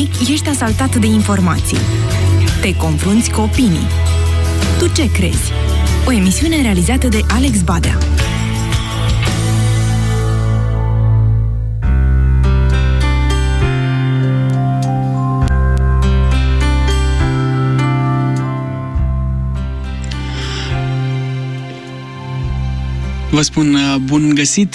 zilnic ești asaltat de informații. Te confrunți cu opinii. Tu ce crezi? O emisiune realizată de Alex Badea. Vă spun bun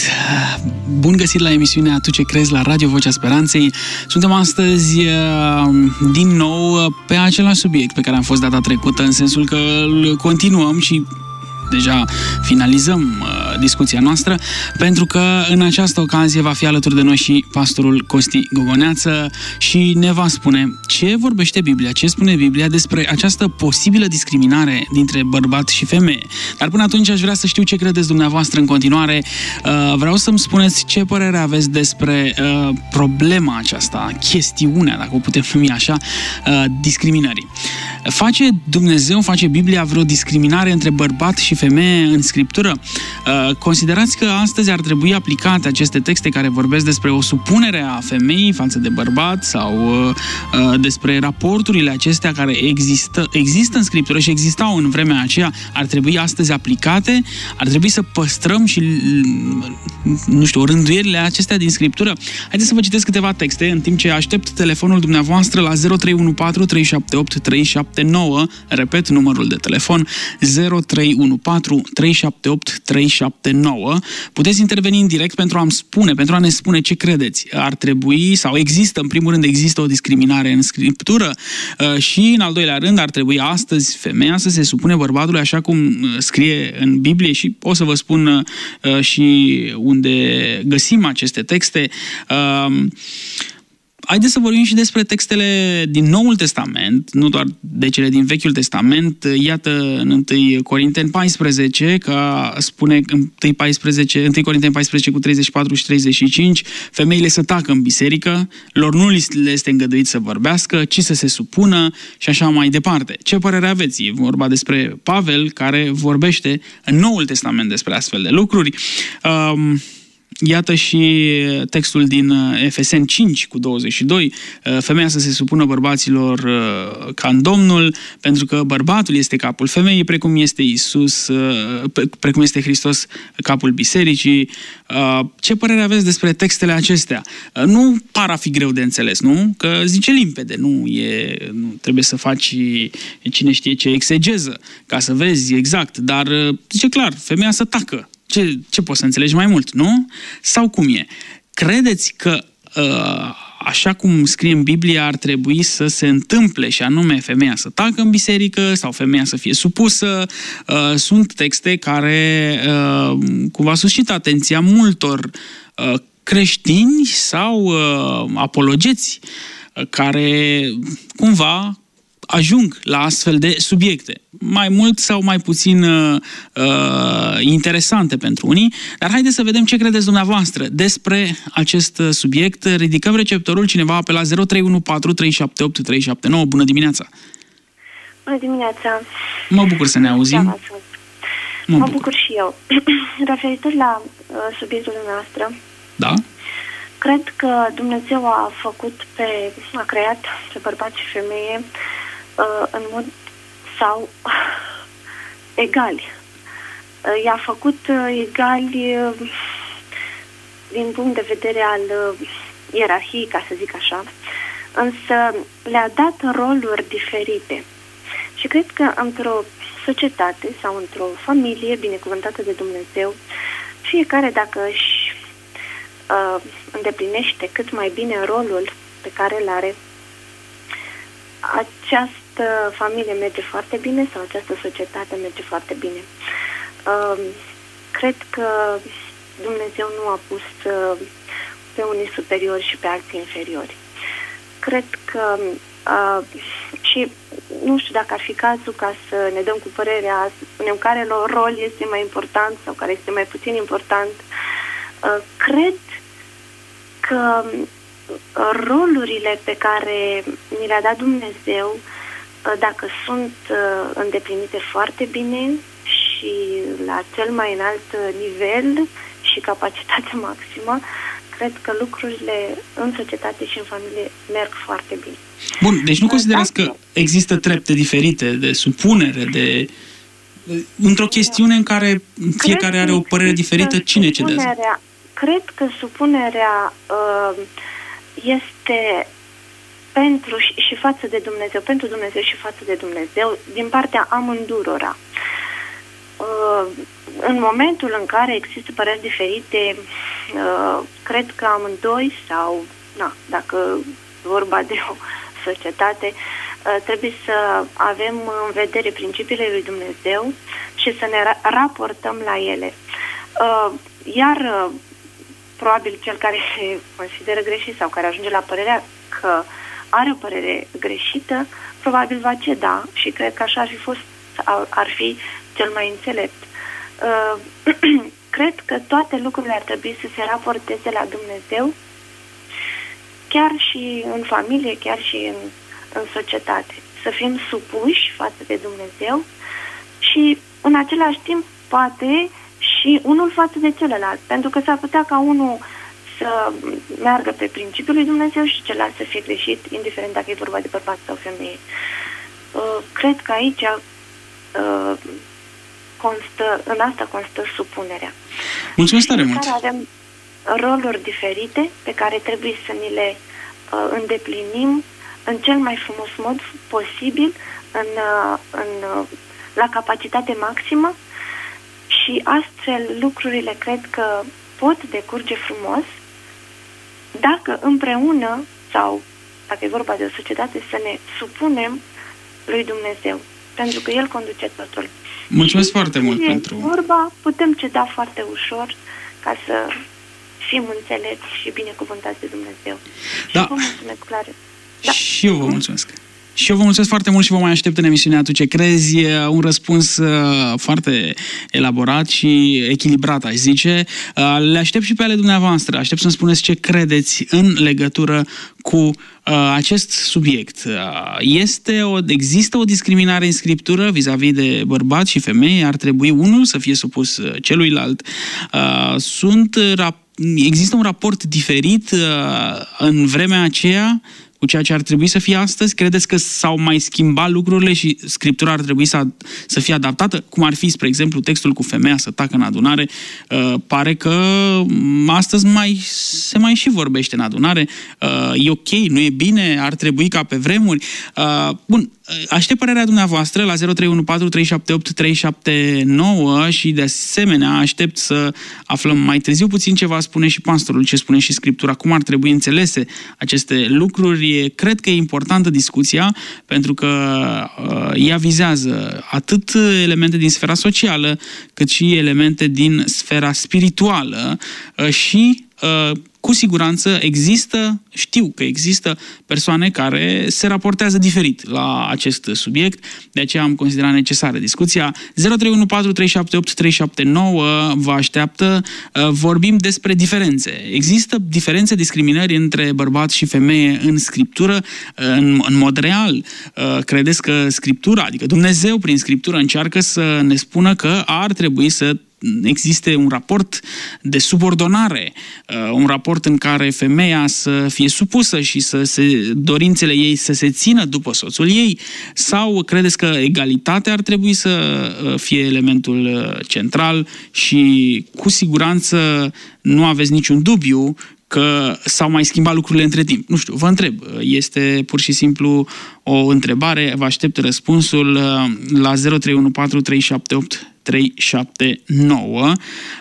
găsit la emisiunea Tu ce crezi la Radio Vocea Speranței. Suntem astăzi din nou pe același subiect pe care am fost data trecută, în sensul că îl continuăm și deja finalizăm discuția noastră, pentru că în această ocazie va fi alături de noi și pastorul Costi Gogoneață și ne va spune ce vorbește Biblia, ce spune Biblia despre această posibilă discriminare dintre bărbat și femeie. Dar până atunci aș vrea să știu ce credeți dumneavoastră în continuare. Vreau să-mi spuneți ce părere aveți despre problema aceasta, chestiunea, dacă o putem numi așa, discriminării. Face Dumnezeu, face Biblia vreo discriminare între bărbat și femeie în Scriptură? Considerați că astăzi ar trebui aplicate aceste texte care vorbesc despre o supunere a femeii față de bărbat sau despre raporturile acestea care există în Scriptură și existau în vremea aceea, ar trebui astăzi aplicate? Ar trebui să păstrăm și, nu știu, rânduierile acestea din Scriptură? Haideți să vă citesc câteva texte în timp ce aștept telefonul dumneavoastră la 0314 378 379. Repet numărul de telefon 0314 378 379. Puteți interveni în direct pentru a ne spune ce credeți. Ar trebui, sau există, în primul rând, există o discriminare în Scriptură și, în al doilea rând, ar trebui astăzi femeia să se supune bărbatului așa cum scrie în Biblie și o să vă spun și unde găsim aceste texte. Haideți să vorbim și despre textele din Noul Testament, nu doar de cele din Vechiul Testament. Iată în 1 Corinteni 14, că spune 1 Corinteni 14 cu 34 și 35, femeile să tacă în biserică, lor nu le este îngăduit să vorbească, ci să se supună și așa mai departe. Ce părere aveți? E vorba despre Pavel, care vorbește în Noul Testament despre astfel de lucruri. Iată și textul din Efeseni 5 cu 22, femeia să se supună bărbaților ca în Domnul, pentru că bărbatul este capul femeii, precum este Hristos capul bisericii. Ce părere aveți despre textele acestea? Nu par a fi greu de înțeles, nu? Că zice limpede, nu trebuie să faci cine știe ce exegeză ca să vezi exact, dar zice clar, femeia să tacă. Ce poți să înțelegi mai mult, nu? Sau cum e? Credeți că așa cum scrie în Biblie ar trebui să se întâmple și anume femeia să tacă în biserică sau femeia să fie supusă? Sunt texte care cumva suscită atenția multor creștini sau apologeți care cumva ajung la astfel de subiecte, mai mult sau mai puțin interesante pentru unii, dar haideți să vedem ce credeți dumneavoastră despre acest subiect. Ridicăm receptorul, cineva apela 0314 378 379. Bună dimineața! Bună dimineața! Mă bucur să ne auzim. Mă bucur și eu. Referitor la subiectul nostru, da? Cred că Dumnezeu a creat pe bărbat și femeie în mod sau egali. I-a făcut egali din punct de vedere al ierarhiei, ca să zic așa, însă le-a dat roluri diferite. Și cred că într-o societate sau într-o familie binecuvântată de Dumnezeu, fiecare dacă își îndeplinește cât mai bine rolul pe care îl are, această familie merge foarte bine sau această societate merge foarte bine. Cred că Dumnezeu nu a pus pe unii superiori și pe alții inferiori. Cred că și nu știu dacă ar fi cazul ca să ne dăm cu părerea, să spunem care rol este mai important sau care este mai puțin important. Cred că rolurile pe care ni le-a dat Dumnezeu, dacă sunt îndeplinite foarte bine și la cel mai înalt nivel și capacitate maximă, cred că lucrurile în societate și în familie merg foarte bine. Bun, deci nu considerați că există trepte diferite de supunere, într-o chestiune în care fiecare are o părere diferită, cine cedează? Cred că supunerea este pentru și față de Dumnezeu, pentru Dumnezeu și față de Dumnezeu, din partea amândurora. În momentul în care există păreri diferite, cred că amândoi sau, dacă vorba de o societate, trebuie să avem în vedere principiile lui Dumnezeu și să ne raportăm la ele. Iar probabil cel care se consideră greșit sau care ajunge la părerea că are o părere greșită, probabil va ceda și cred că așa ar fi cel mai înțelept. Cred că toate lucrurile ar trebui să se raporteze la Dumnezeu, chiar și în familie, chiar și în societate. Să fim supuși față de Dumnezeu și în același timp poate și unul față de celălalt, pentru că s-ar putea ca unul să meargă pe principiul lui Dumnezeu și celălalt să fie greșit, indiferent dacă e vorba de bărbat sau femeie. Cred că aici în asta constă supunerea. Mulțumesc tare mult! Avem roluri diferite pe care trebuie să ni le îndeplinim în cel mai frumos mod posibil, la capacitate maximă și astfel lucrurile cred că pot decurge frumos dacă împreună sau dacă e vorba de o societate să ne supunem lui Dumnezeu, pentru că El conduce totul. Mulțumesc foarte mult pentru... vorba, putem ceda foarte ușor ca să fim înțelepți și binecuvântați de Dumnezeu. Da. Și vă mulțumesc, Clare. Da. Și eu vă mulțumesc. Și eu vă mulțumesc foarte mult și vă mai aștept în emisiunea Tu ce crezi, un răspuns foarte elaborat și echilibrat, aș zice. Le aștept și pe ale dumneavoastră. Aștept să-mi spuneți ce credeți în legătură cu acest subiect. Există o discriminare în Scriptură vis-a-vis de bărbați și femei? Ar trebui unul să fie supus celuilalt? Există un raport diferit în vremea aceea cu ceea ce ar trebui să fie astăzi? Credeți că s-au mai schimbat lucrurile și Scriptura ar trebui să fie adaptată? Cum ar fi, spre exemplu, textul cu femeia să tacă în adunare? Pare că astăzi se mai și vorbește în adunare. E ok, nu e bine, ar trebui ca pe vremuri. Bun, aștept părerea dumneavoastră la 0314378379 și de asemenea aștept să aflăm mai târziu puțin ce va spune și pastorul, ce spune și Scriptura, cum ar trebui înțelese aceste lucruri. Cred că e importantă discuția pentru că ea vizează atât elemente din sfera socială cât și elemente din sfera spirituală și cu siguranță știu că există persoane care se raportează diferit la acest subiect, de aceea am considerat necesară discuția. 0314378379 vă așteaptă. Vorbim despre diferențe. Există diferențe, discriminări între bărbați și femeie în Scriptură, în mod real? Credeți că Scriptura, adică Dumnezeu prin Scriptură încearcă să ne spună că ar trebui să existe un raport de subordonare, un raport în care femeia să fie supusă și dorințele ei să se țină după soțul ei? Sau credeți că egalitatea ar trebui să fie elementul central și cu siguranță nu aveți niciun dubiu că s-au mai schimbat lucrurile între timp? Nu știu, vă întreb. Este pur și simplu o întrebare. Vă aștept răspunsul la 0314378379.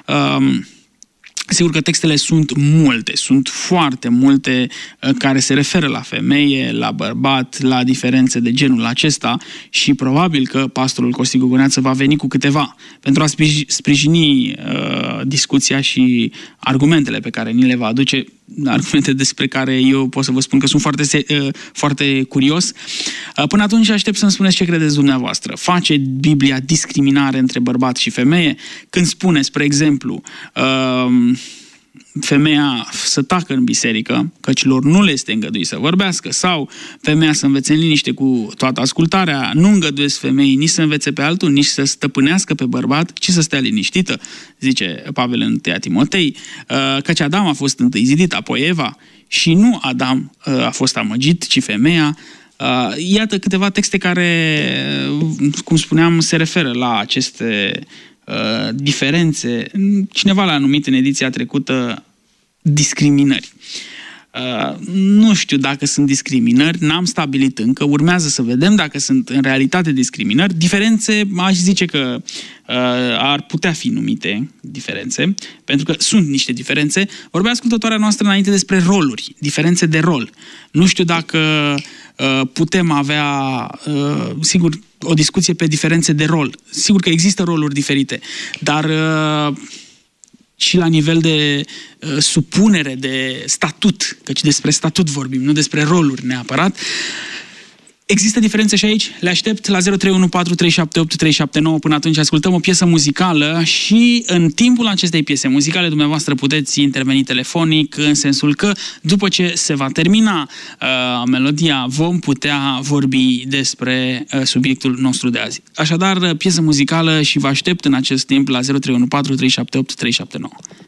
Sigur că textele sunt multe, sunt foarte multe care se referă la femeie, la bărbat, la diferențe de genul acesta și probabil că pastorul Costi Guguneață va veni cu câteva pentru a sprijini discuția și argumentele pe care ni le va aduce, argumente despre care eu pot să vă spun că sunt foarte curios. Până atunci aștept să-mi spuneți ce credeți dumneavoastră. Face Biblia discriminare între bărbat și femeie? Când spune, spre exemplu, femeia să tacă în biserică, căci lor nu le este îngăduit să vorbească, sau femeia să învețe în liniște cu toată ascultarea, nu îngăduiesc femeii nici să învețe pe altul, nici să stăpânească pe bărbat, ci să stea liniștită, zice Pavel în 1 Timotei, căci Adam a fost întâi zidit, apoi Eva, și nu Adam a fost amăgit, ci femeia. Iată câteva texte care, cum spuneam, se referă la aceste diferențe. Cineva l-a numit în ediția trecută discriminări. Nu știu dacă sunt discriminări, n-am stabilit încă, urmează să vedem dacă sunt în realitate discriminări. Diferențe, aș zice că ar putea fi numite diferențe, pentru că sunt niște diferențe. Vorbea ascultătoarea noastră înainte despre roluri, diferențe de rol. Nu știu dacă putem avea, sigur, o discuție pe diferențe de rol. Sigur că există roluri diferite, dar și la nivel de supunere, de statut, căci despre statut vorbim, nu despre roluri neapărat. Există diferențe și aici? Le aștept la 0314378379. Până atunci ascultăm o piesă muzicală și în timpul acestei piese muzicale dumneavoastră puteți interveni telefonic, în sensul că după ce se va termina melodia vom putea vorbi despre subiectul nostru de azi. Așadar, piesă muzicală și vă aștept în acest timp la 0314378379.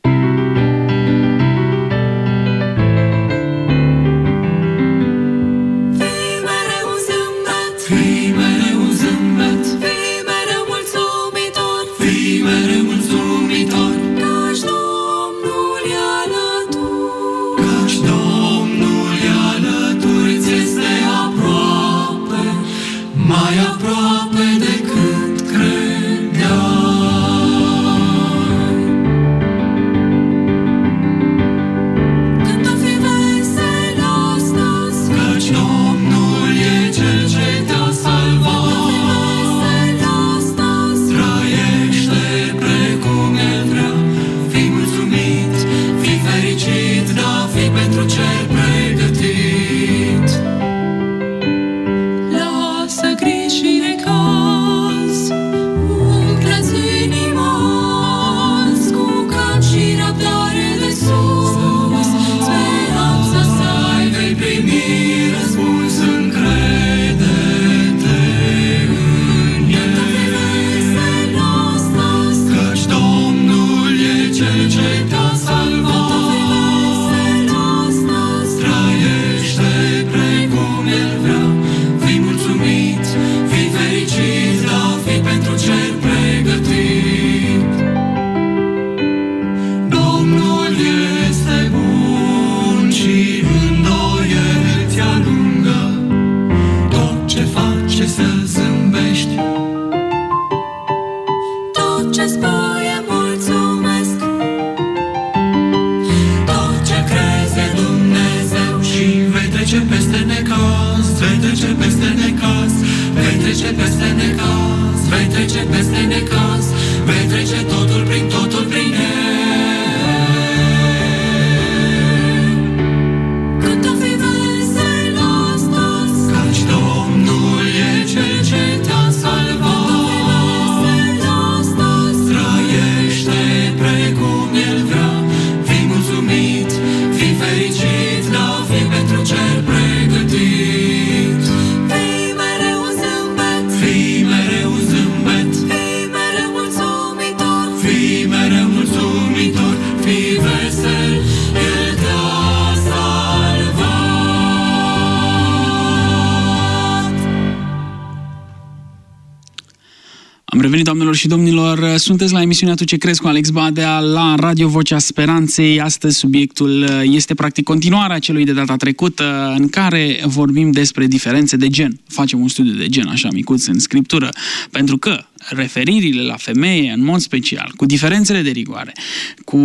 Doamnelor și domnilor, sunteți la emisiunea Tu ce crezi cu Alex Badea la Radio Vocea Speranței. Astăzi subiectul este practic continuarea celui de data trecută, în care vorbim despre diferențe de gen. Facem un studiu de gen așa micuț în scriptură, pentru că referirile la femeie, în mod special, cu diferențele de rigoare, cu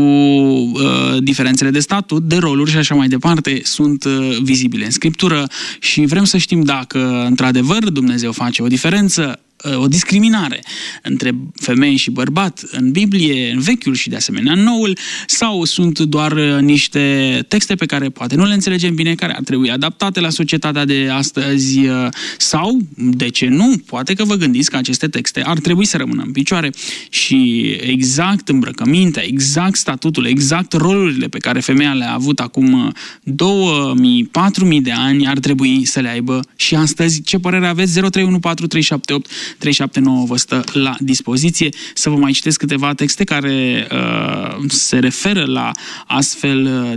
diferențele de statut, de roluri și așa mai departe, sunt vizibile în scriptură și vrem să știm dacă, într-adevăr, Dumnezeu face o diferență o discriminare între femei și bărbat în Biblie, în Vechiul și de asemenea în Noul, sau sunt doar niște texte pe care poate nu le înțelegem bine, care ar trebui adaptate la societatea de astăzi, sau, de ce nu, poate că vă gândiți că aceste texte ar trebui să rămână în picioare și exact îmbrăcămintea, exact statutul, exact rolurile pe care femeia le-a avut acum 2000-4000 de ani ar trebui să le aibă și astăzi. Ce părere aveți? 0314383789 vă stă la dispoziție. Să vă mai citesc câteva texte care se referă la astfel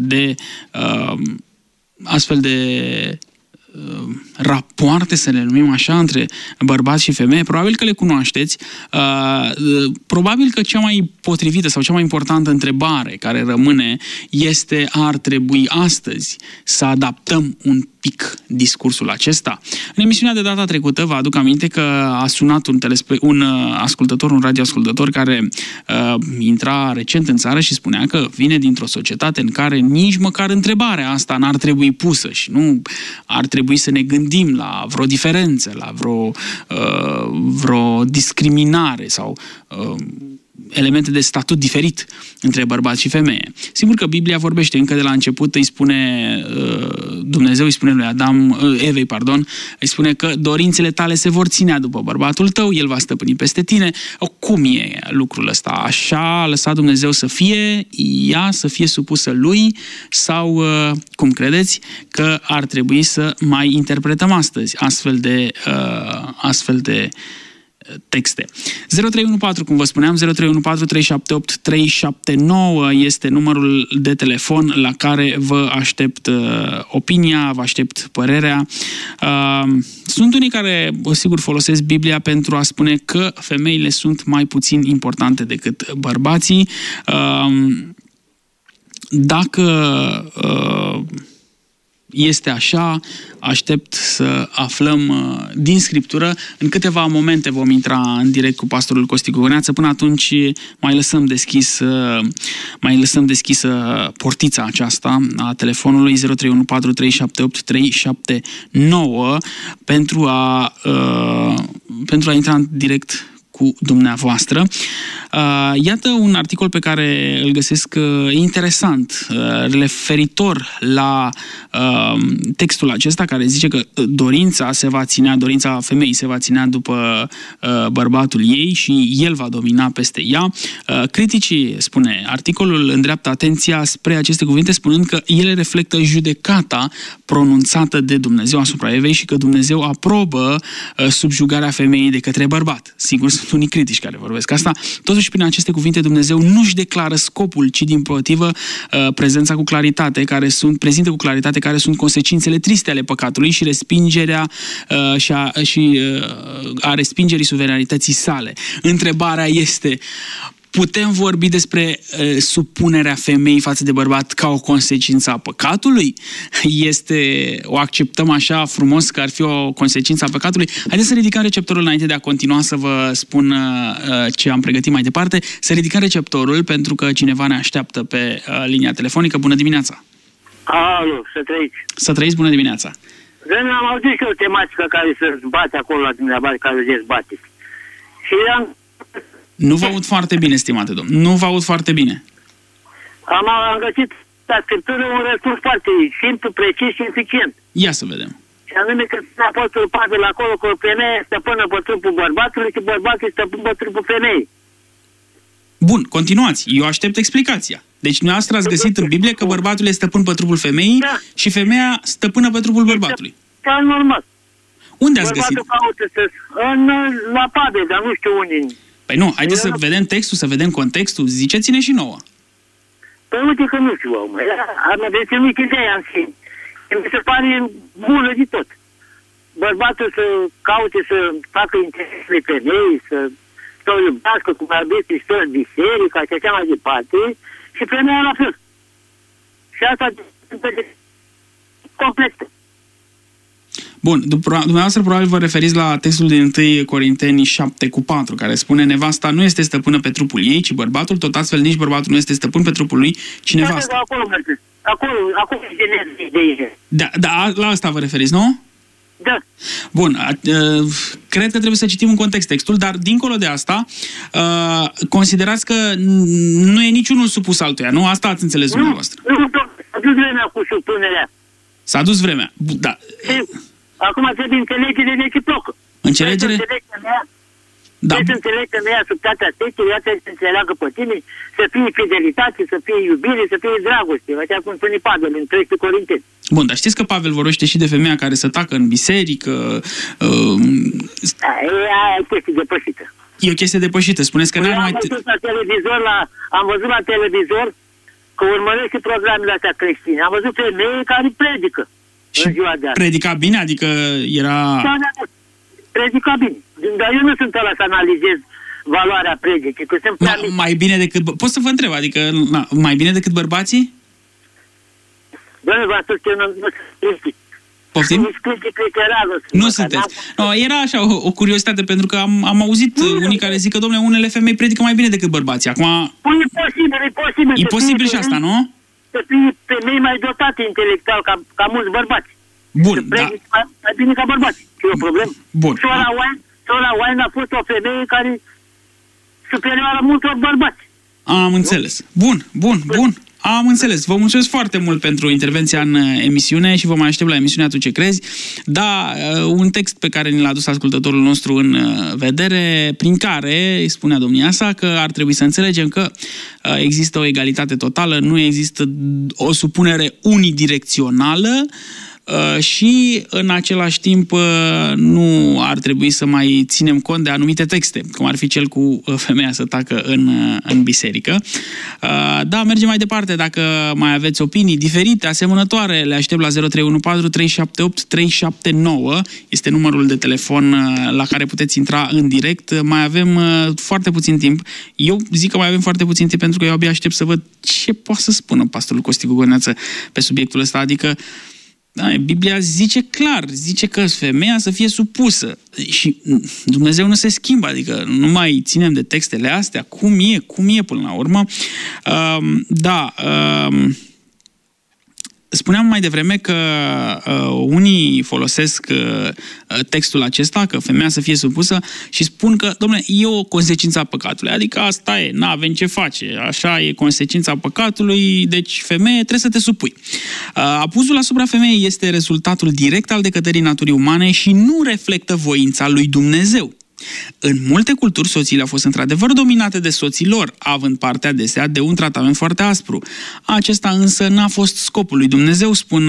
de rapoarte, să le numim așa, între bărbați și femei. Probabil că le cunoașteți. Probabil că cea mai potrivită sau cea mai importantă întrebare care rămâne este: ar trebui astăzi să adaptăm un pic discursul acesta? În emisiunea de data trecută vă aduc aminte că a sunat un ascultător, un radioascultător care intra recent în țară și spunea că vine dintr-o societate în care nici măcar întrebarea asta n-ar trebui pusă și nu ar trebui să ne gândim la vreo diferență, la vreo discriminare sau elemente de statut diferit între bărbat și femeie. Sigur că Biblia vorbește încă de la început, Dumnezeu îi spune lui Evei, îi spune că dorințele tale se vor ținea după bărbatul tău, el va stăpâni peste tine. Cum e lucrul ăsta? Așa a lăsat Dumnezeu să fie, ea să fie supusă lui, sau cum credeți că ar trebui să mai interpretăm astăzi astfel de texte? 0314, cum vă spuneam, 0314378379 este numărul de telefon la care vă aștept opinia, vă aștept părerea. Sunt unii care, sigur, folosesc Biblia pentru a spune că femeile sunt mai puțin importante decât bărbații. Dacă este așa, aștept să aflăm din Scriptură. În câteva momente vom intra în direct cu pastorul Costi Gogoneață. Până atunci mai lăsăm deschisă portița aceasta a telefonului 0314378379 pentru a intra în direct cu dumneavoastră. Iată un articol pe care îl găsesc interesant, referitor la textul acesta care zice că dorința femeii se va ținea după bărbatul ei și el va domina peste ea. Criticii, spune articolul, îndreaptă atenția spre aceste cuvinte spunând că ele reflectă judecata pronunțată de Dumnezeu asupra Evei și că Dumnezeu aprobă subjugarea femeii de către bărbat. Sigur, sunt unii critici care vorbesc asta. Totuși, prin aceste cuvinte, Dumnezeu nu-și declară scopul, ci dimpotrivă prezintă cu claritate care sunt consecințele triste ale păcatului și a respingerii suveranității sale. Întrebarea este: putem vorbi despre supunerea femeii față de bărbat ca o consecință a păcatului? O acceptăm așa frumos că ar fi o consecință a păcatului? Haideți să ridicăm receptorul înainte de a continua să vă spun ce am pregătit mai departe. Să ridicăm receptorul pentru că cineva ne așteaptă pe linia telefonică. Bună dimineața! Alo, să trăiți! Să trăiți, bună dimineața! Am auzit și o tematică care se zbate acolo la dumneavoastră, care dezbateți. Și nu vă aud foarte bine, stimate domn. Nu vă aud foarte bine. Am găsit la Scriptură un răspuns foarte simplu, precis și eficient. Ia să vedem. Și anume că Apostolul Pavel acolo cu o femeie stăpână pe trupul bărbatului și bărbatul stăpână pe trupul femeii. Bun, continuați. Eu aștept explicația. Deci dumneavoastră ați găsit în Biblie că bărbatul este stăpân pe trupul femeii, da, și femeia stăpână pe trupul bărbatului. Da, normal. Unde ați găsit? La Pavel, dar nu știu unde. Păi nu, haideți să vedem textul, să vedem contextul. Ziceți-ne și nouă. Păi uite că nu știu, omă. Am deținut ideea în sine. Mi se pare bună de tot. Bărbatul să caute să facă interesele femei, să o iubească cum ar fi să biserica și așa mai departe, și femeia la fel. Și asta complet. Bun, dumneavoastră probabil vă referiți la textul din 1 Corinteni 7:4, care spune: nevasta nu este stăpână pe trupul ei, ci bărbatul, tot astfel nici bărbatul nu este stăpân pe trupul lui, ci nevasta. Acolo e ideea. Da, la asta vă referiți, nu? Da. Bun, cred că trebuie să citim în context textul, dar dincolo de asta, considerați că nu e niciunul supus altuia, nu? Asta ați înțeles dumneavoastră. Nu, s-a dus vremea cu supunerea. S-a dus vremea, da. Acum trebuie înțelegere reciprocă. Înțelegere? Da. Trebuie să înțeleg că noi asuptatea textului, ea trebuie să înțeleagă pe tine, să fie fidelitate, să fie iubire, să fie dragoste. Așa cum spune Pavel în 3 Corinteni. Bun, dar știți că Pavel vorbește și de femeia care să tacă în biserică? E o chestie depășită. E o chestie depășită. Spuneți că n-ar mai... Am văzut la televizor că urmăresc și programele astea creștine. Am văzut femei care predică în ziua de azi. Predica bine? Adică era... Predica bine. Dar eu nu sunt ăla să analizez valoarea predicii, că sunt prea mici. Mai bine decât... Pot să vă întreb, adică mai bine decât bărbații? Doamne, v-am spus că eu nu sunt critic. Poftim? Nu sunteți. No, era așa o curiozitate, pentru că am auzit unii care zic că, dom'le, unele femei predică mai bine decât bărbații. Acum... E posibil. E posibil și asta, nu? Să fie femei mai dotate intelectual ca mulți bărbați. Bun, da. Mai bine ca bărbați. E o problemă. Bun. Sora Wine a fost o femeie care superioară multor bărbați. Am înțeles. Bun. Am înțeles. Vă mulțumesc foarte mult pentru intervenția în emisiune și vă mai aștept la emisiunea Tu ce crezi. Da, un text pe care ni l-a adus ascultătorul nostru în vedere, prin care spunea domnia sa că ar trebui să înțelegem că există o egalitate totală, nu există o supunere unidirecțională și în același timp nu ar trebui să mai ținem cont de anumite texte, cum ar fi cel cu femeia să tacă în biserică. Da, mergem mai departe. Dacă mai aveți opinii diferite, asemănătoare, le aștept la 0314 378 379. Este numărul de telefon la care puteți intra în direct. Mai avem foarte puțin timp. Eu zic că mai avem foarte puțin timp pentru că eu abia aștept să văd ce poate să spună pastorul Costi Gugărneață pe subiectul ăsta. Adică da, Biblia zice clar, zice că femeia să fie supusă și Dumnezeu nu se schimbă, adică nu mai ținem de textele astea, cum e până la urmă. Spuneam mai devreme că unii folosesc textul acesta, că femeia să fie supusă și spun că, dom'le, e o consecință a păcatului. Adică asta e, n-avem ce face. Așa e consecința păcatului, deci femeie trebuie să te supui. Abuzul asupra femeii este rezultatul direct al decăderii naturii umane și nu reflectă voința lui Dumnezeu. În multe culturi, soțiile au fost într-adevăr dominate de soții lor, având parte adesea de un tratament foarte aspru. Acesta însă n-a fost scopul lui Dumnezeu, spun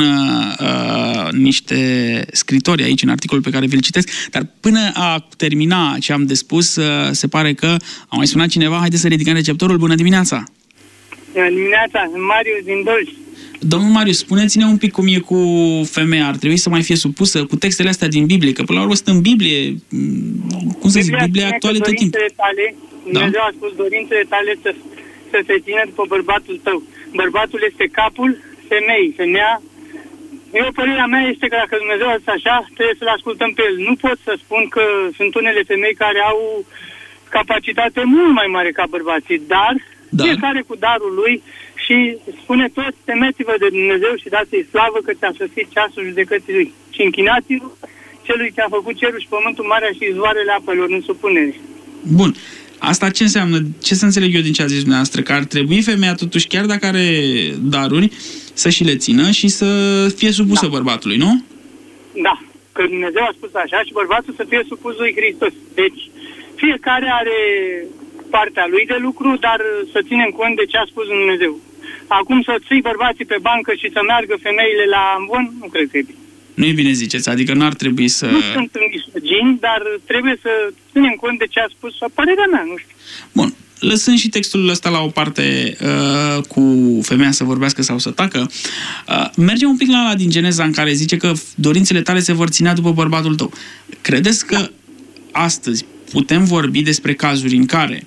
niște scritori aici în articolul pe care vi-l citesc, dar până a termina ce am de spus, se pare că a mai sunat cineva. Haideți să ridicăm receptorul. Bună dimineața! Bună dimineața! Marius din Dolj. Domnul Marius, spuneți-ne un pic cum e cu femeia. Ar trebui să mai fie supusă cu textele astea din Biblie, că până la urmă sunt în Biblie, cum să zic, Biblia actuală tot timpul. Dumnezeu a spus dorințele tale să se țină după bărbatul tău. Bărbatul este capul femeii. Femeia, părerea mea este că dacă Dumnezeu a zis așa, trebuie să-l ascultăm pe el. Nu pot să spun că sunt unele femei care au capacitate mult mai mare ca bărbații, dar fiecare cu darul lui. Și spune toți, temeți-vă de Dumnezeu și dați-i slavă că ți-a sosit ceasul judecății lui. Și închinați-vă celui ce a făcut cerul și pământul, marea și izvoarele apelor în supunere. Bun. Asta ce înseamnă? Ce să înțeleg eu din ce a zis dumneavoastră? Că ar trebui femeia totuși, chiar dacă are daruri, să și le țină și să fie supusă bărbatului, nu? Da. Că Dumnezeu a spus așa și bărbatul să fie supus lui Hristos. Deci, fiecare are partea lui de lucru, dar să ținem cont de ce a spus Dumnezeu. Acum să ții bărbații pe bancă și să meargă femeile la ambon, nu cred că e bine. Nu e bine, ziceți, adică n-ar trebui să... Nu sunt misogini, dar trebuie să ținem cont de ce a spus părerea mea, nu știu. Bun, lăsând și textul ăsta la o parte cu femeia să vorbească sau să tacă, mergem un pic la ăla din Geneza în care zice că dorințele tale se vor ținea după bărbatul tău. Credeți că astăzi putem vorbi despre cazuri în care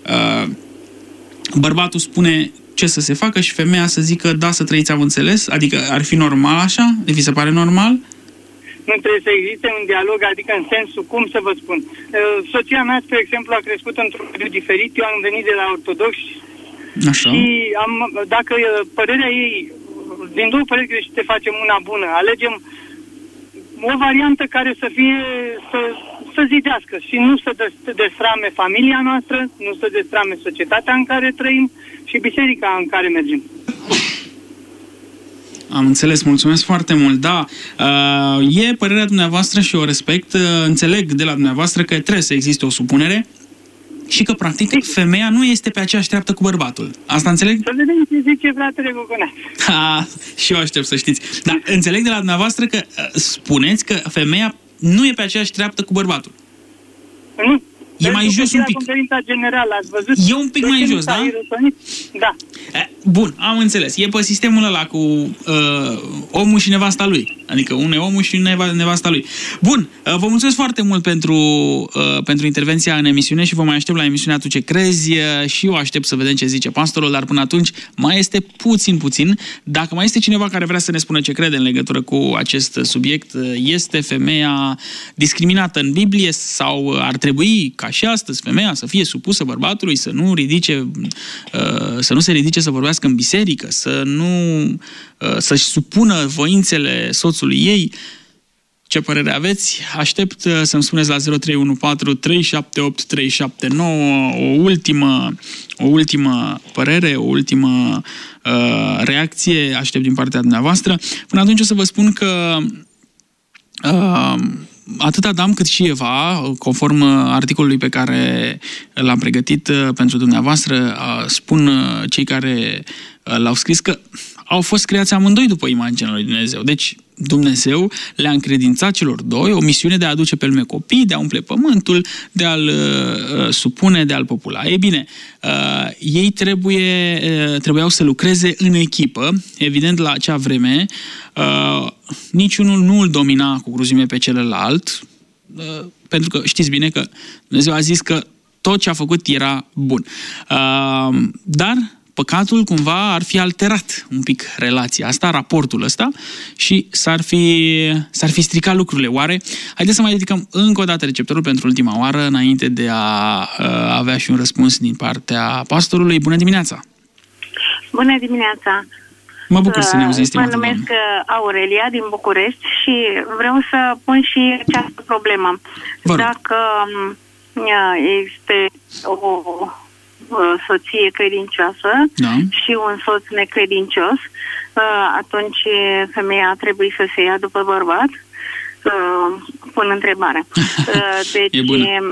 bărbatul spune ce să se facă și femeia să zică da, să trăiți, am înțeles? Adică ar fi normal așa? Vi se pare normal? Nu trebuie să existe un dialog, adică în sensul, cum să vă spun. Soția mea, spre exemplu, a crescut într-un mediu diferit, eu am venit de la ortodoxi. Așa. Și dacă părerea ei, din două păreri greșite facem una bună, alegem o variantă care să fie, să zidească și nu să destrame familia noastră, nu să destrame societatea în care trăim și biserica în care mergem. Am înțeles, mulțumesc foarte mult. Da, e părerea dumneavoastră și o respect. Înțeleg de la dumneavoastră că trebuie să existe o supunere și că, practic, femeia nu este pe aceeași treaptă cu bărbatul. Asta înțeleg? Să vedem ce zice fratele Gogoneaț. Și eu aștept să știți. Dar înțeleg de la dumneavoastră că spuneți că femeia nu e pe aceeași treaptă cu bărbatul. Nu. E mai jos un pic. Conferința generală, ați văzut? E un pic mai jos, da? Da. Bun, am înțeles. E pe sistemul ăla cu omul și nevasta lui. Adică un e omul și nevasta lui. Bun, vă mulțumesc foarte mult pentru intervenția în emisiune și vă mai aștept la emisiunea Tu ce crezi și eu aștept să vedem ce zice pastorul, dar până atunci mai este puțin. Dacă mai este cineva care vrea să ne spună ce crede în legătură cu acest subiect, este femeia discriminată în Biblie sau ar trebui ca și astăzi femeia să fie supusă bărbatului, să nu se ridice să vorbească în biserică, să-și supună voințele soțului ei? Ce părere aveți? Aștept să-mi spuneți la 0314 378 379 o ultimă părere, o ultimă reacție. Aștept din partea dumneavoastră. Până atunci o să vă spun că atât Adam cât și Eva, conform articolului pe care l-am pregătit pentru dumneavoastră, spun cei care l-au scris că au fost creați amândoi după imaginea lui Dumnezeu. Deci Dumnezeu le-a încredințat celor doi o misiune de a aduce pe lume copii, de a umple pământul, de a-l supune, de a-l popula. Ei bine, ei trebuiau să lucreze în echipă. Evident, la acea vreme, niciunul nu îl domina cu cruzime pe celălalt, pentru că știți bine că Dumnezeu a zis că tot ce a făcut era bun. Dar păcatul cumva ar fi alterat un pic relația asta, raportul ăsta, și s-ar fi stricat lucrurile. Oare? Haideți să mai ridicăm încă o dată receptorul pentru ultima oară, înainte de a avea și un răspuns din partea pastorului. Bună dimineața! Bună dimineața! Mă bucur să ne auziți, mă numesc Aurelia din București și vreau să pun și această problemă. Dacă este o soție credincioasă, da, și un soț necredincios, atunci femeia trebuie să se ia după bărbat? Pun întrebarea. Deci,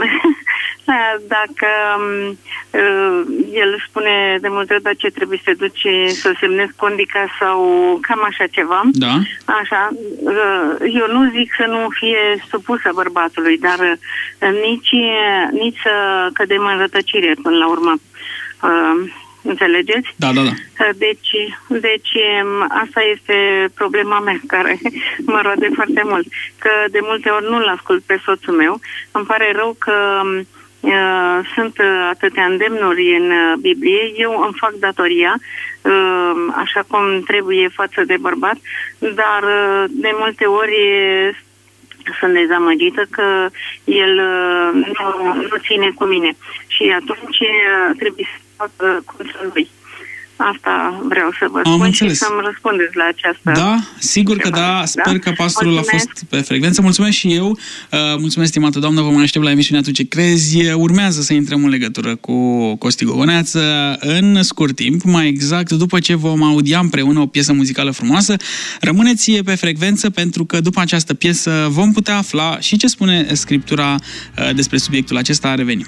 dacă el spune de multe ori ce trebuie să duce să semnezi condica sau cam așa ceva, da, așa, eu nu zic să nu fie supusă bărbatului, dar nici să cădem în rătăcire până la urmă. Înțelegeți? Da. Deci asta este problema mea care mă roade foarte mult. Că de multe ori nu-l ascult pe soțul meu. Îmi pare rău că sunt atâtea îndemnuri în Biblie. Eu îmi fac datoria așa cum trebuie față de bărbat, dar de multe ori sunt dezamăgită că el nu ține cu mine. Și atunci trebuie să fac contra lui. Asta vreau să vă spun și să-mi răspundeți la această... Da, sigur că da. Sper că pastorul a fost pe frecvență. Mulțumesc și eu. Mulțumesc, stimată doamnă. Vă mai aștept la emisiunea Tu ce crezi. Urmează să intrăm în legătură cu Costi Gogoneață în scurt timp, mai exact după ce vom audia împreună o piesă muzicală frumoasă. Rămâneți pe frecvență pentru că după această piesă vom putea afla și ce spune Scriptura despre subiectul acesta. Revenim.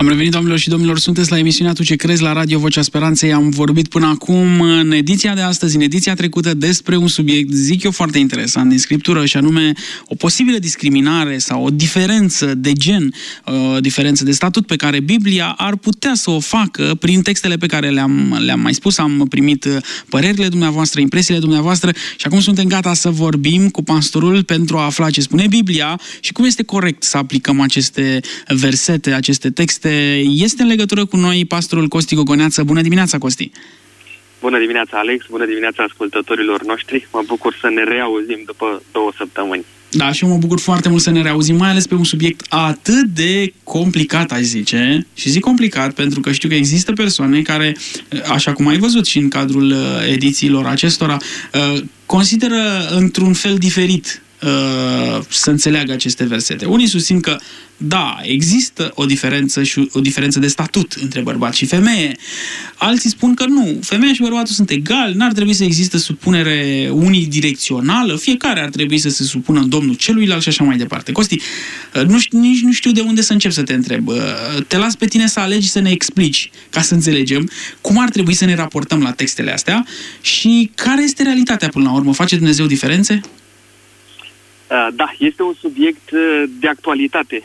Am revenit, doamnelor și domnilor, sunteți la emisiunea Tu ce crezi la Radio Vocea Speranței. Am vorbit până acum, în ediția de astăzi, în ediția trecută, despre un subiect, zic eu, foarte interesant din Scriptură, și anume o posibilă discriminare sau o diferență de gen, o diferență de statut pe care Biblia ar putea să o facă prin textele pe care le-am mai spus. Am primit părerile dumneavoastră, impresiile dumneavoastră și acum suntem gata să vorbim cu pastorul pentru a afla ce spune Biblia și cum este corect să aplicăm aceste versete, aceste texte. Este în legătură cu noi pastorul Costi Gogoneață. Bună dimineața, Costi! Bună dimineața, Alex! Bună dimineața ascultătorilor noștri! Mă bucur să ne reauzim după 2 săptămâni. Da, și eu mă bucur foarte mult să ne reauzim, mai ales pe un subiect atât de complicat, aș zice. Și zic complicat pentru că știu că există persoane care, așa cum ai văzut și în cadrul edițiilor acestora, consideră într-un fel diferit să înțeleagă aceste versete. Unii susțin că, da, există o diferență de statut între bărbat și femeie. Alții spun că nu, femeia și bărbatul sunt egali, n-ar trebui să existe supunere unidirecțională, fiecare ar trebui să se supună în domnul celuilalt și așa mai departe. Costi, nici nu știu de unde să încep să te întreb. Te las pe tine să alegi, să ne explici, ca să înțelegem cum ar trebui să ne raportăm la textele astea și care este realitatea până la urmă. Face Dumnezeu diferențe? Da, este un subiect de actualitate.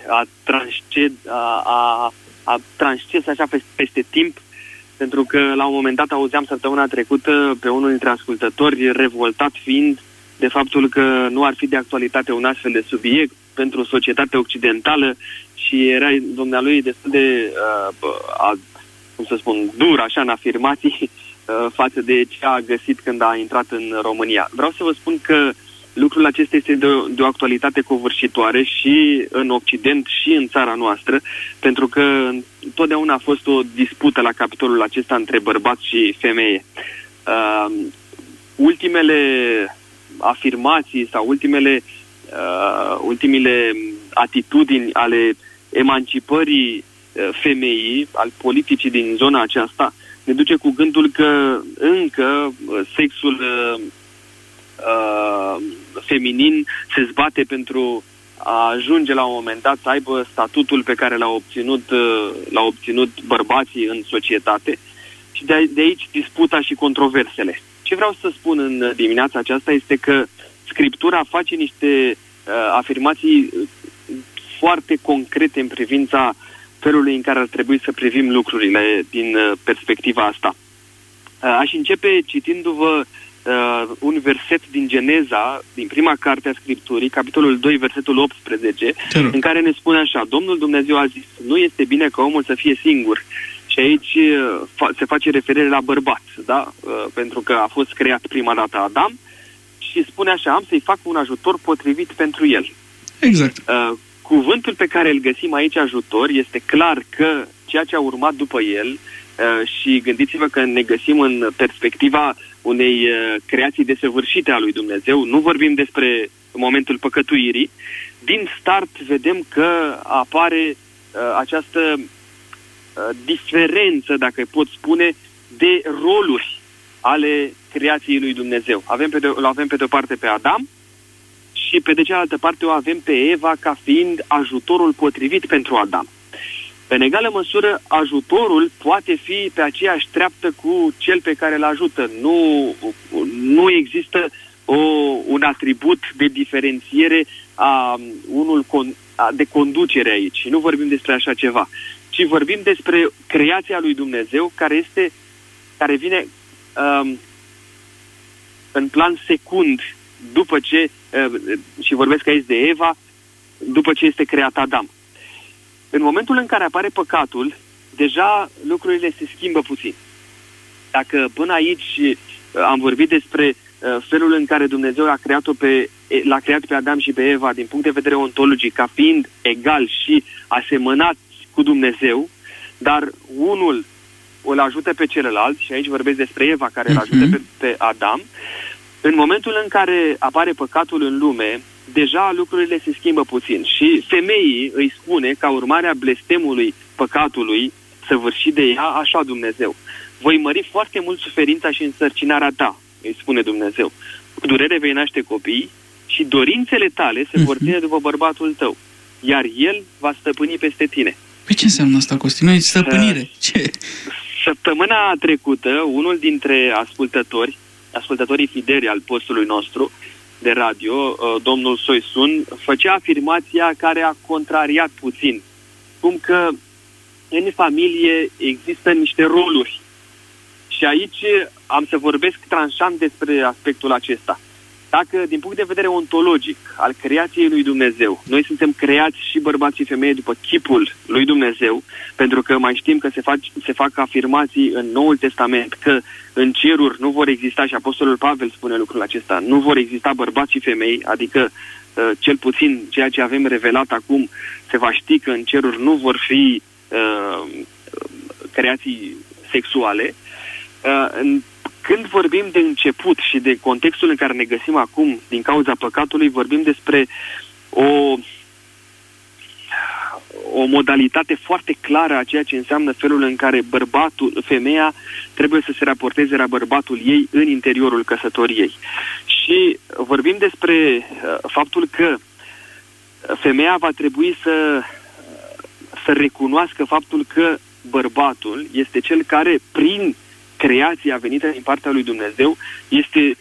A transces așa peste timp, pentru că la un moment dat auzeam săptămâna trecută pe unul dintre ascultători revoltat fiind de faptul că nu ar fi de actualitate un astfel de subiect pentru societatea occidentală și era dumnealui destul de, cum să spun, dur așa în afirmații față de ce a găsit când a intrat în România. Vreau să vă spun că lucrul acesta este de o actualitate covârșitoare și în Occident și în țara noastră, pentru că întotdeauna a fost o dispută la capitolul acesta între bărbat și femeie. Ultimele afirmații sau ultimele atitudini ale emancipării femeii, al politicii din zona aceasta, ne duce cu gândul că încă sexul feminin se zbate pentru a ajunge la un moment dat să aibă statutul pe care l-au obținut bărbații în societate și de aici disputa și controversele. Ce vreau să spun în dimineața aceasta este că Scriptura face niște afirmații foarte concrete în privința felului în care ar trebui să privim lucrurile din perspectiva asta. Aș începe citindu-vă un verset din Geneza, din prima carte a Scripturii, capitolul 2, versetul 18, în care ne spune așa: Domnul Dumnezeu a zis, nu este bine ca omul să fie singur. Și aici se face referire la bărbat, da? Pentru că a fost creat prima dată Adam și spune așa: am să-i fac un ajutor potrivit pentru el. Exact. Cuvântul pe care îl găsim aici, ajutor, este clar că ceea ce a urmat după el, și gândiți-vă că ne găsim în perspectiva unei creații desăvârșite a lui Dumnezeu, nu vorbim despre momentul păcătuirii, din start vedem că apare această diferență, dacă pot spune, de roluri ale creației lui Dumnezeu. Îl avem pe de o parte pe Adam și pe de cealaltă parte o avem pe Eva ca fiind ajutorul potrivit pentru Adam. În egală măsură, ajutorul poate fi pe aceeași treaptă cu cel pe care îl ajută. Nu există un atribut de diferențiere de conducere aici. Nu vorbim despre așa ceva, ci vorbim despre creația lui Dumnezeu care vine în plan secund după ce, și vorbesc aici de Eva, după ce este creat Adam. În momentul în care apare păcatul, deja lucrurile se schimbă puțin. Dacă până aici am vorbit despre felul în care Dumnezeu l-a creat pe Adam și pe Eva din punct de vedere ontologic ca fiind egal și asemănați cu Dumnezeu, dar unul îl ajută pe celălalt, și aici vorbesc despre Eva care îl ajută pe Adam, în momentul în care apare păcatul în lume, deja lucrurile se schimbă puțin și femeii îi spune, ca urmare a blestemului păcatului săvârșit de ea, așa Dumnezeu: voi mări foarte mult suferința și însărcinarea ta, îi spune Dumnezeu. Cu durere vei naște copii și dorințele tale se vor ține după bărbatul tău, iar el va stăpâni peste tine. Păi ce înseamnă asta, Costin? Noi stăpânire. Ce? Săptămâna trecută, unul dintre ascultătorii fideli al postului nostru de radio, domnul Soisun, făcea afirmația care a contrariat puțin. Cum că în familie există niște roluri. Și aici am să vorbesc tranșant despre aspectul acesta. Dacă, din punct de vedere ontologic, al creației lui Dumnezeu, noi suntem creați și bărbați și femei după chipul lui Dumnezeu, pentru că mai știm că se fac afirmații în Noul Testament că în ceruri nu vor exista, și Apostolul Pavel spune lucrul acesta, nu vor exista bărbați și femei, adică cel puțin ceea ce avem revelat acum, se va ști că în ceruri nu vor fi creații sexuale. Când vorbim de început și de contextul în care ne găsim acum din cauza păcatului, vorbim despre o modalitate foarte clară a ceea ce înseamnă felul în care femeia trebuie să se raporteze la bărbatul ei în interiorul căsătoriei. Și vorbim despre faptul că femeia va trebui să recunoască faptul că bărbatul este cel care, prin creația venită din partea lui Dumnezeu, este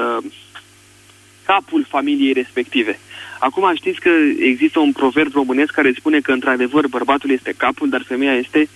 capul familiei respective. Acum știți că există un proverb românesc care spune că, într-adevăr, bărbatul este capul, dar femeia este...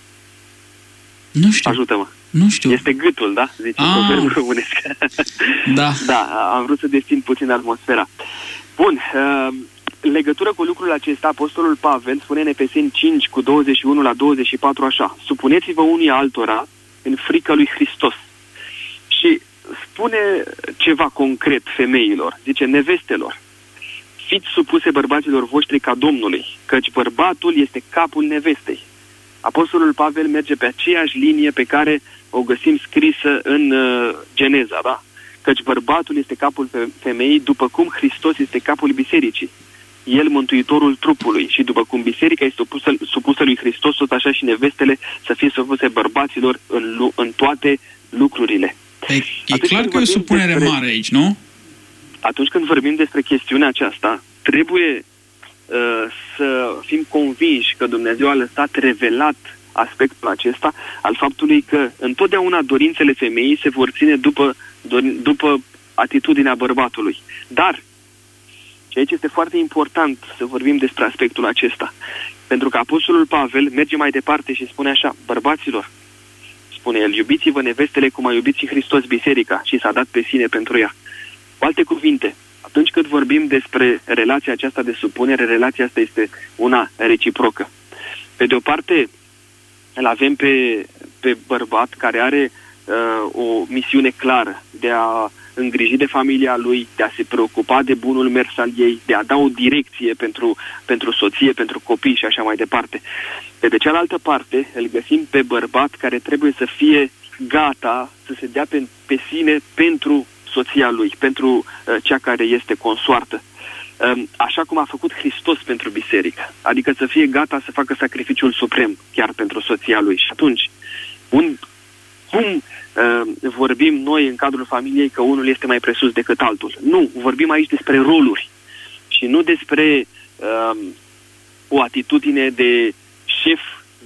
Nu știu. Ajută-mă. Nu știu. Este gâtul, da? Zice proverbul românesc. Da. Da, am vrut să destin puțin atmosfera. Bun, legătură cu lucrul acesta, Apostolul Pavel spune în Efeseni 5 cu 21 la 24 așa: supuneți-vă unii altora în frica lui Hristos. Și spune ceva concret femeilor, zice: nevestelor, fiți supuse bărbaților voștri ca Domnului, căci bărbatul este capul nevestei. Apostolul Pavel merge pe aceeași linie pe care o găsim scrisă în Geneza, da? Căci bărbatul este capul femeii, după cum Hristos este capul bisericii, el mântuitorul trupului. Și după cum biserica este supusă lui Hristos, tot așa și nevestele să fie supuse bărbaților în toate lucrurile. E clar că e o supunere mare aici, nu? Atunci când vorbim despre chestiunea aceasta, trebuie să fim convinși că Dumnezeu a lăsat revelat aspectul acesta al faptului că întotdeauna dorințele femeii se vor ține după atitudinea bărbatului. Dar, și aici este foarte important să vorbim despre aspectul acesta, pentru că Apostolul Pavel merge mai departe și spune așa: bărbaților, spune el, iubiți-vă nevestele cum a iubit și Hristos biserica și s-a dat pe sine pentru ea. Cu alte cuvinte, atunci când vorbim despre relația aceasta de supunere, relația asta este una reciprocă. Pe de o parte, îl avem pe bărbat care are o misiune clară de a îngriji de familia lui, de a se preocupa de bunul mers al ei, de a da o direcție pentru soție, pentru copii și așa mai departe. Pe de cealaltă parte, îl găsim pe bărbat care trebuie să fie gata să se dea pe sine pentru soția lui, pentru cea care este consoartă. Așa cum a făcut Hristos pentru biserică. Adică să fie gata să facă sacrificiul suprem chiar pentru soția lui. Și atunci, cum vorbim noi în cadrul familiei că unul este mai presus decât altul? Nu, vorbim aici despre roluri și nu despre o atitudine de șef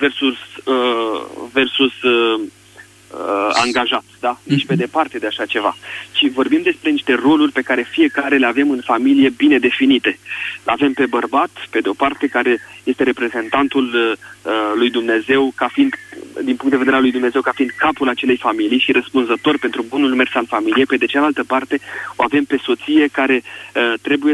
versus angajat, da? Nici pe departe de așa ceva. Ci vorbim despre niște roluri pe care fiecare le avem în familie bine definite. L-avem pe bărbat, pe de o parte, care este reprezentantul lui Dumnezeu, ca fiind, din punct de vedere al lui Dumnezeu, ca fiind capul acelei familii și răspunzător pentru bunul mers al familiei. Pe de cealaltă parte, o avem pe soție care trebuie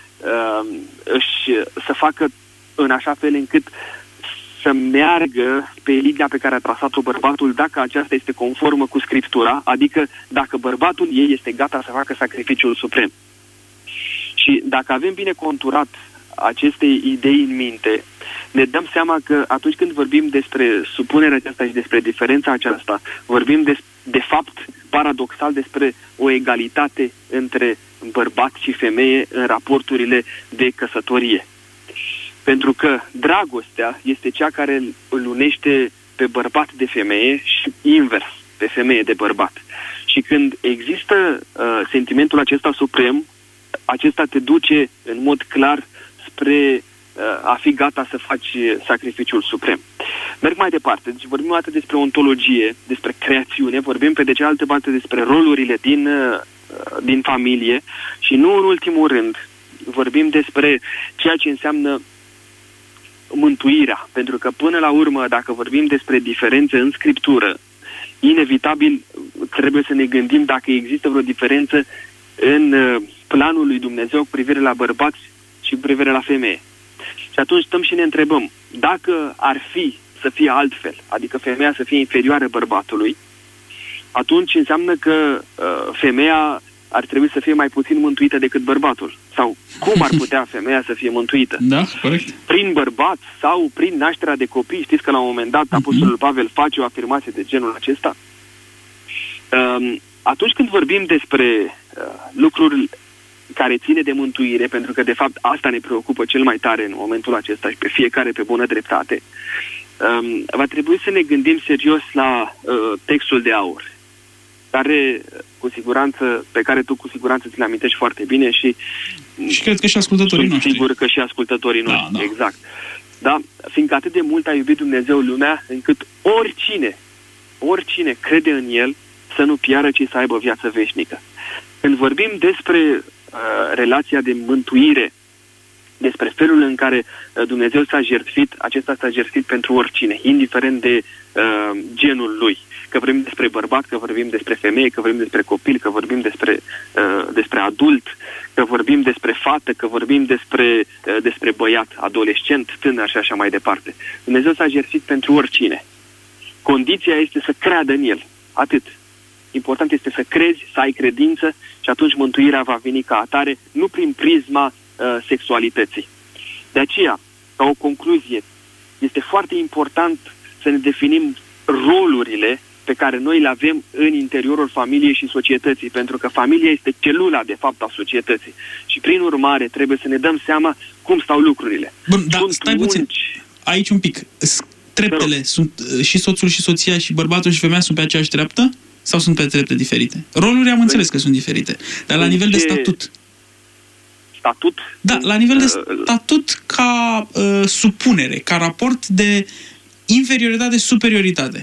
să facă în așa fel încât să meargă pe linia pe care a trasat-o bărbatul, dacă aceasta este conformă cu Scriptura, adică dacă bărbatul ei este gata să facă sacrificiul suprem. Și dacă avem bine conturat aceste idei în minte, ne dăm seama că atunci când vorbim despre supunerea aceasta și despre diferența aceasta, vorbim de fapt, paradoxal, despre o egalitate între bărbat și femeie în raporturile de căsătorie. Pentru că dragostea este cea care îl unește pe bărbat de femeie și invers, pe femeie de bărbat. Și când există sentimentul acesta suprem, acesta te duce în mod clar spre a fi gata să faci sacrificiul suprem. Merg mai departe. Deci vorbim o dată despre ontologie, despre creațiune, vorbim pe de cealaltă parte despre rolurile din familie și nu în ultimul rând vorbim despre ceea ce înseamnă mântuirea. Pentru că până la urmă, dacă vorbim despre diferențe în Scriptură, inevitabil trebuie să ne gândim dacă există vreo diferență în planul lui Dumnezeu cu privire la bărbați și cu privire la femeie. Și atunci stăm și ne întrebăm, dacă ar fi să fie altfel, adică femeia să fie inferioară bărbatului, atunci înseamnă că femeia ar trebui să fie mai puțin mântuită decât bărbatul. Sau cum ar putea femeia să fie mântuită? Da, corect. Prin bărbat sau prin nașterea de copii? Știți că la un moment dat Apostolul Pavel face o afirmație de genul acesta? Atunci când vorbim despre lucruri care ține de mântuire, pentru că de fapt asta ne preocupă cel mai tare în momentul acesta și pe fiecare pe bună dreptate, va trebui să ne gândim serios la textul de aur, pe care tu cu siguranță ți le amintești foarte bine și cred că și ascultătorii noștri. Sigur că și ascultătorii noștri, da. Exact. Da, fiindcă atât de mult a iubit Dumnezeu lumea, încât oricine crede în El să nu piară, ci să aibă viață veșnică. Când vorbim despre relația de mântuire, despre felul în care Dumnezeu s-a jertfit, acesta s-a jertfit pentru oricine, indiferent de genul lui. Că vorbim despre bărbat, că vorbim despre femeie, că vorbim despre copil, că vorbim despre adult, că vorbim despre fată, că vorbim despre băiat, adolescent, tânăr și așa mai departe. Dumnezeu s-a jertfit pentru oricine. Condiția este să creadă în El. Atât. Important este să crezi, să ai credință și atunci mântuirea va veni ca atare, nu prin prisma sexualității. De aceea, ca o concluzie, este foarte important să ne definim rolurile pe care noi le avem în interiorul familiei și societății, pentru că familia este celula, de fapt, a societății. Și, prin urmare, trebuie să ne dăm seama cum stau lucrurile. Bun, dar stai puțin. Aici un pic. Treptele sunt și soțul și soția și bărbatul și femeia sunt pe aceeași treaptă? Sau sunt pe trepte diferite? Rolurile am înțeles că sunt diferite. Dar la nivel de statut? Statut? Da, la nivel de statut ca supunere, ca raport de inferioritate-superioritate.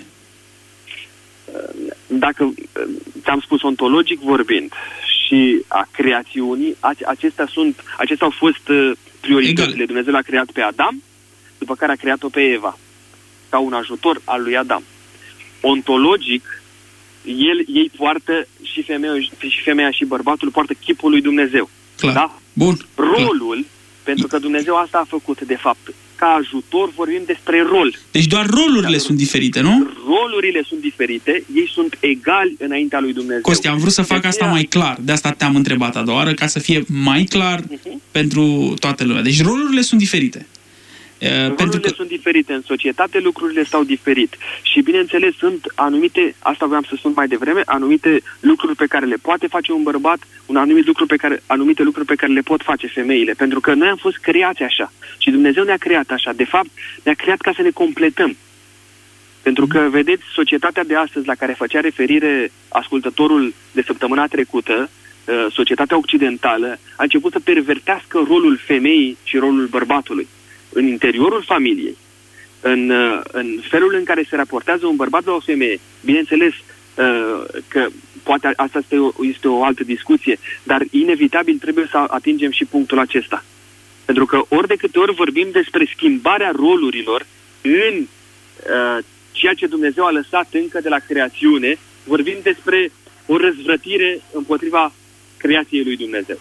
Dacă ți-am spus ontologic vorbind și a creațiunii, acestea au fost prioritățile. Egal. Dumnezeu l-a creat pe Adam, după care a creat-o pe Eva, ca un ajutor al lui Adam. Ontologic, ei poartă și femeia și bărbatul poartă chipul lui Dumnezeu. Clar. Da? Bun. Rolul, pentru că Dumnezeu asta a făcut, de fapt. Ca ajutor vorbim despre rol. Deci doar rolurile sunt diferite, nu? Rolurile sunt diferite, ei sunt egali înaintea lui Dumnezeu. Costi, am vrut să fac asta mai clar, de asta te-am întrebat a doua oară, ca să fie mai clar pentru toată lumea. Deci rolurile sunt diferite. Rolurile sunt diferite în societate, lucrurile stau diferit. Și bineînțeles sunt anumite, asta voiam să spun mai devreme, anumite lucruri pe care le poate face un bărbat, anumite lucruri pe care le pot face femeile. Pentru că noi am fost creați așa. Și Dumnezeu ne-a creat așa. De fapt, ne-a creat ca să ne completăm. Pentru că, vedeți, societatea de astăzi la care făcea referire ascultătorul de săptămâna trecută, societatea occidentală, a început să pervertească rolul femeii și rolul bărbatului în interiorul familiei, în felul în care se raportează un bărbat la o femeie. Bineînțeles că poate asta este o altă discuție, dar inevitabil trebuie să atingem și punctul acesta. Pentru că ori de câte ori vorbim despre schimbarea rolurilor în ceea ce Dumnezeu a lăsat încă de la creațiune, vorbim despre o răzvrătire împotriva creației lui Dumnezeu.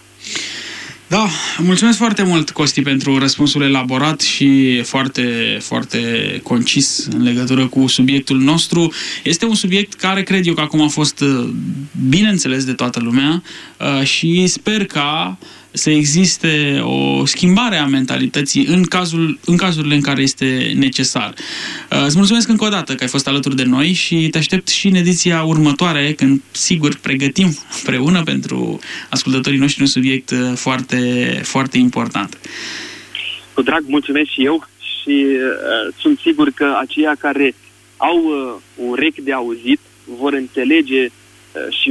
Da, mulțumesc foarte mult, Costi, pentru răspunsul elaborat și foarte, foarte concis în legătură cu subiectul nostru. Este un subiect care cred eu că acum a fost bine înțeles de toată lumea și sper ca să existe o schimbare a mentalității în cazurile în care este necesar. Îți mulțumesc încă o dată că ai fost alături de noi și te aștept și în ediția următoare, când, sigur, pregătim împreună pentru ascultătorii noștri un subiect foarte, foarte important. Cu drag, mulțumesc și eu și sunt sigur că aceia care au un urechi de auzit vor înțelege și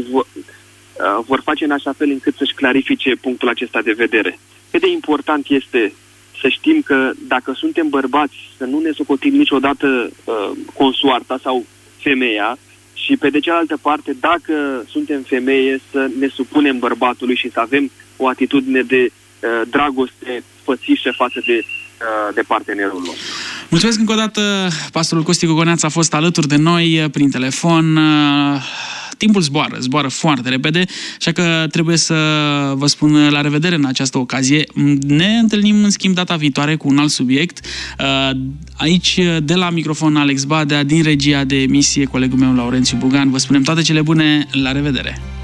vor face în așa fel încât să-și clarifice punctul acesta de vedere. Cât de important este să să știm că dacă suntem bărbați, să nu ne socotim niciodată consoarta sau femeia, și pe de cealaltă parte, dacă suntem femeie, să ne supunem bărbatului și să avem o atitudine de dragoste fățișă față de partenerul nostru. Mulțumesc încă o dată, pastorul Costi Gogoneaț a fost alături de noi prin telefon. Timpul zboară foarte repede, așa că trebuie să vă spun la revedere în această ocazie. Ne întâlnim în schimb data viitoare cu un alt subiect. Aici, de la microfon, Alex Badea, din regia de emisie, colegul meu Laurențiu Bugan. Vă spunem toate cele bune, la revedere!